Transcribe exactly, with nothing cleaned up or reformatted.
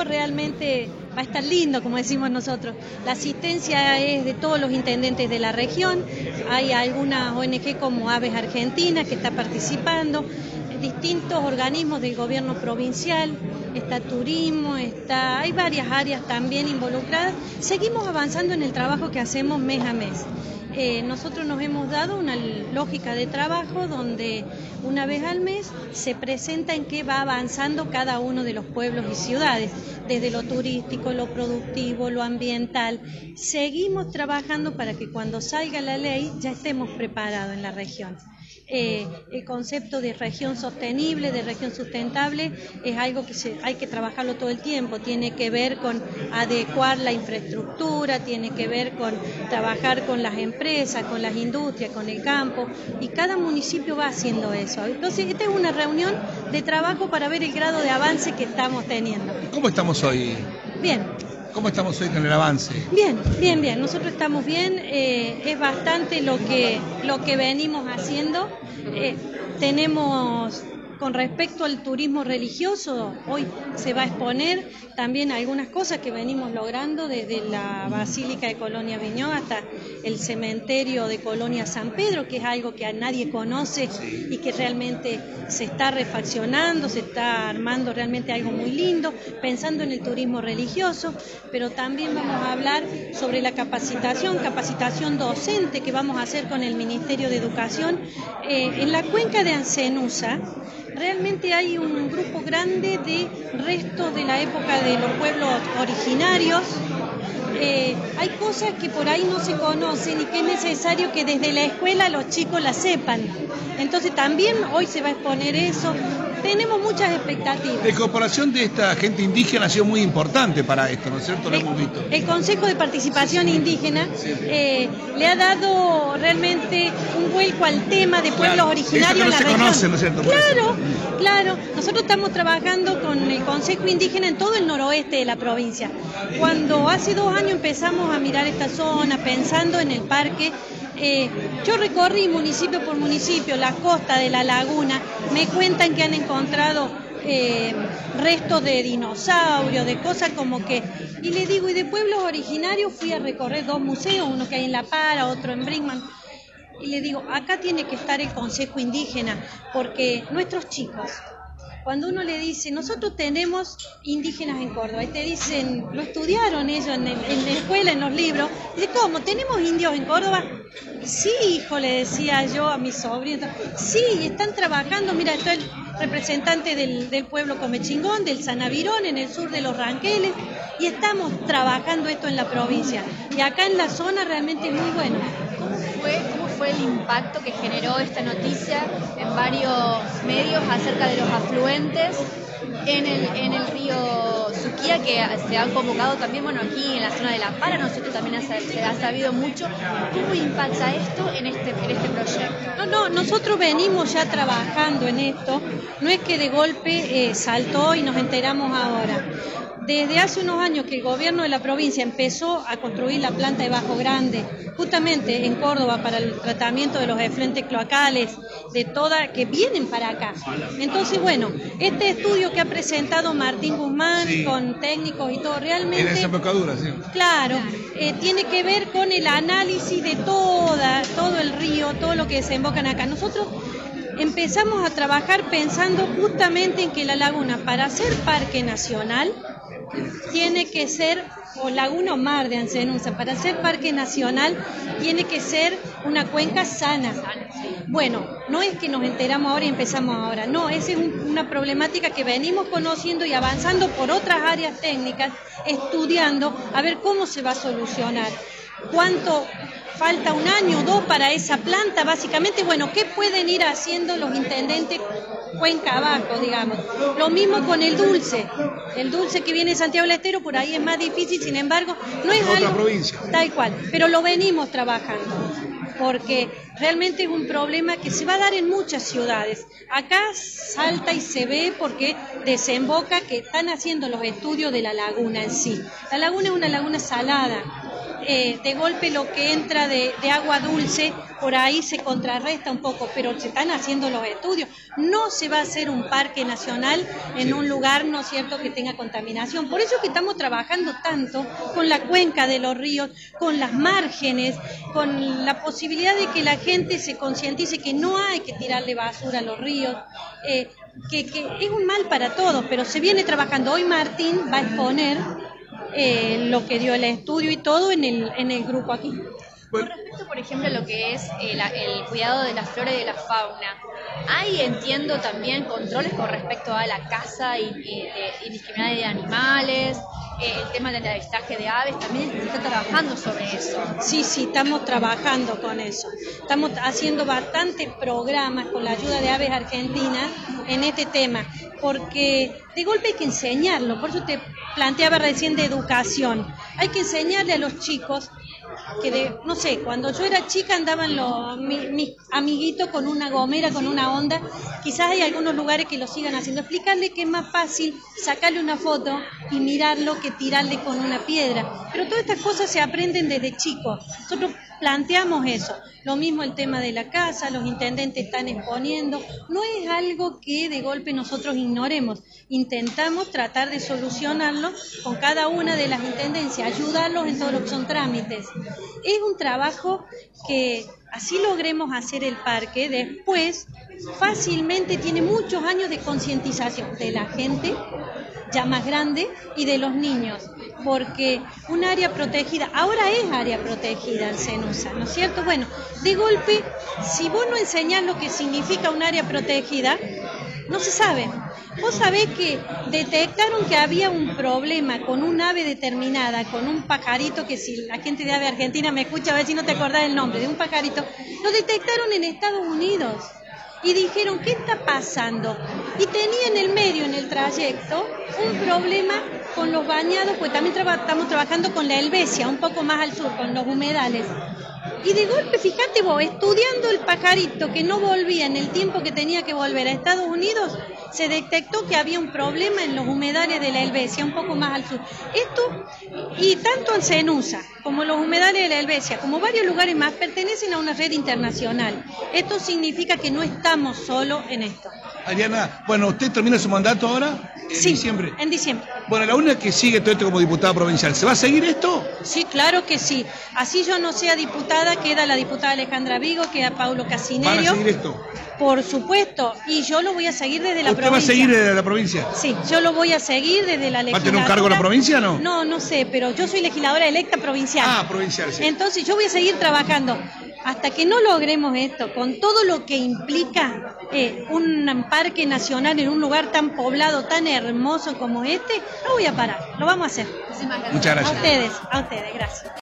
realmente va a estar lindo, como decimos nosotros. La asistencia es de todos los intendentes de la región, hay algunas O N G como Aves Argentinas que está participando, distintos organismos del gobierno provincial, está turismo, está, hay varias áreas también involucradas. Seguimos avanzando en el trabajo que hacemos mes a mes. Eh, nosotros nos hemos dado una lógica de trabajo donde una vez al mes se presenta en qué va avanzando cada uno de los pueblos y ciudades, desde lo turístico, lo productivo, lo ambiental. Seguimos trabajando para que cuando salga la ley ya estemos preparados en la región. Eh, el concepto de región sostenible, de región sustentable, es algo que se, hay que trabajarlo todo el tiempo. Tiene que ver con adecuar la infraestructura, tiene que ver con trabajar con las empresas, con las industrias, con el campo, y cada municipio va haciendo eso. Entonces, esta es una reunión de trabajo para ver el grado de avance que estamos teniendo. ¿Cómo estamos hoy? Bien. ¿Cómo estamos hoy con el avance? Bien, bien, bien. Nosotros estamos bien. Eh, es bastante lo que, lo que venimos haciendo. Eh, tenemos, con respecto al turismo religioso, hoy se va a exponer también algunas cosas que venimos logrando desde la Basílica de Colonia Viñó hasta el cementerio de Colonia San Pedro, que es algo que a nadie conoce y que realmente se está refaccionando, se está armando realmente algo muy lindo, pensando en el turismo religioso, pero también vamos a hablar sobre la capacitación, capacitación docente que vamos a hacer con el Ministerio de Educación. Eh, en la cuenca de Ancenusa, realmente hay un grupo grande de restos de la época de los pueblos originarios. Eh, hay cosas que por ahí no se conocen y que es necesario que desde la escuela los chicos las sepan. Entonces también hoy se va a exponer eso. Tenemos muchas expectativas. La incorporación de esta gente indígena ha sido muy importante para esto, ¿no es cierto? Lo el, hemos visto. El Consejo de Participación Indígena eh, le ha dado realmente un vuelco al tema de pueblos claro, originarios en la se región. Conoce, ¿no es cierto? Claro, claro. Nosotros estamos trabajando con el Consejo Indígena en todo el noroeste de la provincia. Cuando hace dos años empezamos a mirar esta zona, pensando en el parque, Eh, yo recorrí municipio por municipio, la costa de la laguna, me cuentan que han encontrado eh, restos de dinosaurios, de cosas como que, y le digo, y de pueblos originarios fui a recorrer dos museos, uno que hay en La Para, otro en Brinkman, y le digo, acá tiene que estar el Consejo Indígena, porque nuestros chicos, cuando uno le dice, nosotros tenemos indígenas en Córdoba, y te dicen, lo estudiaron ellos en, el, en la escuela, en los libros, dice, ¿cómo? ¿Tenemos indios en Córdoba? Sí, hijo, le decía yo a mis sobrinos, sí, están trabajando, mira, está el representante del, del pueblo Comechingón, del Sanavirón, en el sur de los Ranqueles, y estamos trabajando esto en la provincia, y acá en la zona realmente es muy bueno. ¿Cómo fue, cómo fue el impacto que generó esta noticia en varios medios acerca de los afluentes en el, en el río Suquía, que se han convocado también, bueno, aquí en la zona de La Para, nosotros también ha, se ha sabido mucho? ¿Cómo impacta esto en este, en este proyecto? No, no, nosotros venimos ya trabajando en esto, no es que de golpe eh, saltó y nos enteramos ahora. Desde hace unos años que el gobierno de la provincia empezó a construir la planta de Bajo Grande, justamente en Córdoba, para el tratamiento de los efluentes cloacales, de toda, que vienen para acá. Entonces, bueno, este estudio que ha presentado Martín Guzmán, sí, con técnicos y todo, realmente... En desembocadura, sí. Claro, eh, tiene que ver con el análisis de toda, todo el río, todo lo que desembocan acá. Nosotros empezamos a trabajar pensando justamente en que la laguna, para ser parque nacional, tiene que ser, o laguna o mar de Ancenusa, para ser parque nacional tiene que ser una cuenca sana. Bueno, no es que nos enteramos ahora y empezamos ahora, no, esa es un, una problemática que venimos conociendo y avanzando por otras áreas técnicas, estudiando a ver cómo se va a solucionar. ¿Cuánto falta? ¿Un año o dos para esa planta? Básicamente, bueno, ¿qué pueden ir haciendo los intendentes cuenca abajo, digamos? Lo mismo con el dulce. El dulce que viene de Santiago del Estero, por ahí es más difícil, sin embargo, no es otra algo provincia. Tal cual, pero lo venimos trabajando, porque realmente es un problema que se va a dar en muchas ciudades. Acá salta y se ve porque desemboca que están haciendo los estudios de la laguna en sí. La laguna es una laguna salada, eh, de golpe lo que entra de, de agua dulce, por ahí se contrarresta un poco, pero se están haciendo los estudios. No se va a hacer un parque nacional en un lugar, ¿no es cierto?, que tenga contaminación. Por eso es que estamos trabajando tanto con la cuenca de los ríos, con las márgenes, con la posibilidad de que la gente se concientice que no hay que tirarle basura a los ríos, eh, que, que es un mal para todos, pero se viene trabajando. Hoy Martín va a exponer eh, lo que dio el estudio y todo en el, en el grupo aquí. Con respecto, por ejemplo, a lo que es el, el cuidado de la flora y de la fauna, hay, entiendo, también controles con respecto a la caza y, y de, indiscriminada de animales, eh, el tema del avistaje de aves, también se está trabajando sobre eso. Sí, sí, estamos trabajando con eso. Estamos haciendo bastantes programas con la ayuda de Aves Argentina en este tema, porque de golpe hay que enseñarlo, por eso te planteaba recién de educación. Hay que enseñarle a los chicos que, de, no sé, cuando yo era chica andaban los, mis, mis amiguitos con una gomera, con una onda, quizás hay algunos lugares que lo sigan haciendo. Explicarle que es más fácil sacarle una foto y mirarlo que tirarle con una piedra. Pero todas estas cosas se aprenden desde chicos. Nosotros planteamos eso. Lo mismo el tema de la casa, los intendentes están exponiendo. No es algo que de golpe nosotros ignoremos. Intentamos tratar de solucionarlo con cada una de las intendencias, ayudarlos en todo lo que son trámites. Es un trabajo que así logremos hacer el parque, después fácilmente tiene muchos años de concientización de la gente ya más grande y de los niños, porque un área protegida, ahora es área protegida el Cenusa, ¿no es cierto? Bueno, de golpe, si vos no enseñás lo que significa un área protegida, no se sabe. Vos sabés que detectaron que había un problema con un ave determinada, con un pajarito, que si la gente de Ave Argentina me escucha, a ver si no te acordás el nombre, de un pajarito, lo detectaron en Estados Unidos. Y dijeron, ¿qué está pasando? Y tenía en el medio, en el trayecto, un problema con los bañados, pues también traba, estamos trabajando con la Helvecia, un poco más al sur, con los humedales. Y de golpe, fíjate vos, estudiando el pajarito que no volvía en el tiempo que tenía que volver a Estados Unidos, se detectó que había un problema en los humedales de la Helvecia, un poco más al sur. Esto, y tanto en Cenusa, como los humedales de la Helvecia, como varios lugares más, pertenecen a una red internacional. Esto significa que no estamos solos en esto. Adriana, bueno, ¿usted termina su mandato ahora? ¿En sí, diciembre? en diciembre. Bueno, la única que sigue todo esto como diputada provincial, ¿se va a seguir esto? Sí, claro que sí. Así yo no sea diputada, queda la diputada Alejandra Vigo, queda Paulo Casinerio. ¿Van a seguir esto? Por supuesto, y yo lo voy a seguir desde la ¿Usted provincia. ¿Usted va a seguir desde la provincia? Sí, yo lo voy a seguir desde la legislatura. ¿Va a tener un cargo en la provincia o no? No, no sé, pero yo soy legisladora electa provincial. Ah, provincial, sí. Entonces yo voy a seguir trabajando hasta que no logremos esto, con todo lo que implica eh, un parque nacional en un lugar tan poblado, tan hermoso como este, no voy a parar, lo vamos a hacer. Muchísimas gracias. Muchas gracias. A ustedes, a ustedes, gracias.